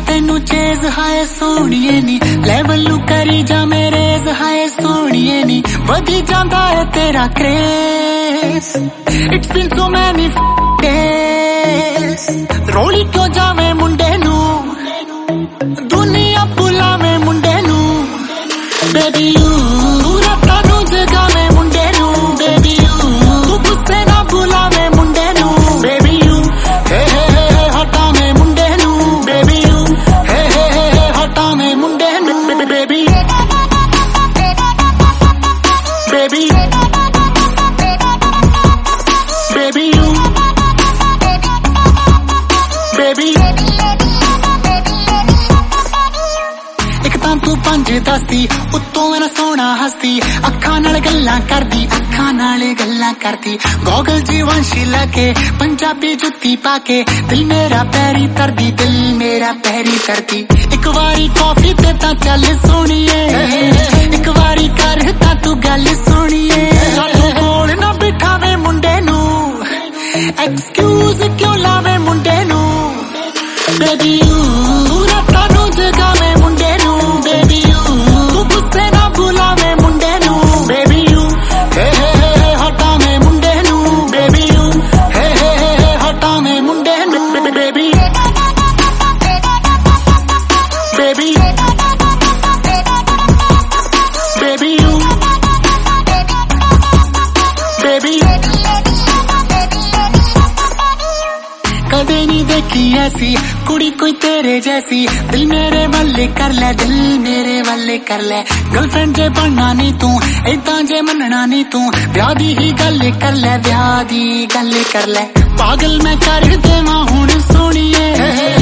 तेनू चेज हाय सोनिए नी लेवल नू करी जा मेरे हाय सोनिए नी वधी जांदा है तेरा craze it's been so many days रोली क्यों जावे मुंडे नू दुनिया बुलावे मुंडे नू बेबी यू रातां नू जगावे मुंडे नू बेबी यू तू गुस्से ना बुलावे मुंडे नू बेबी यू हे हटावे मुंडे नू बेबी यू हे हटावे मुंडे नू baby baby baby you baby एक तां तू 5-10 उत्तों मेरा सोना हस्ती अखां नाल गल्लां करदी गॉगल जी वंशी लगे पंजाबी जुत्ती पाके दिल मेरा पैरी तरदी एक बारी कॉफी ते तां चल सोनिए एक बारी कर तां तू गल सोनिए साडे कोल ना बिठावे मुंडे नू एक्सक्यूज क्यों लावे मुंडे नू बेबी यू रातां नू जगावे मुंडे नू बेबी यू तू गुस्से ना बुलावे मुंडे नू बेबी यू हे हटावे मुंडे नू बेबी यू हे हटावे मुंडे नू baby baby baby you baby कदे नहीं देखी ऐसी कुड़ी कोई तेरे जैसी दिल मेरे वाले कर ले गर्लफ्रेंड जे बनना नहीं तू इदां जे मनना नहीं तू ब्याह दी ही गल कर ले पागल मैं कर देवां हुण सोनिए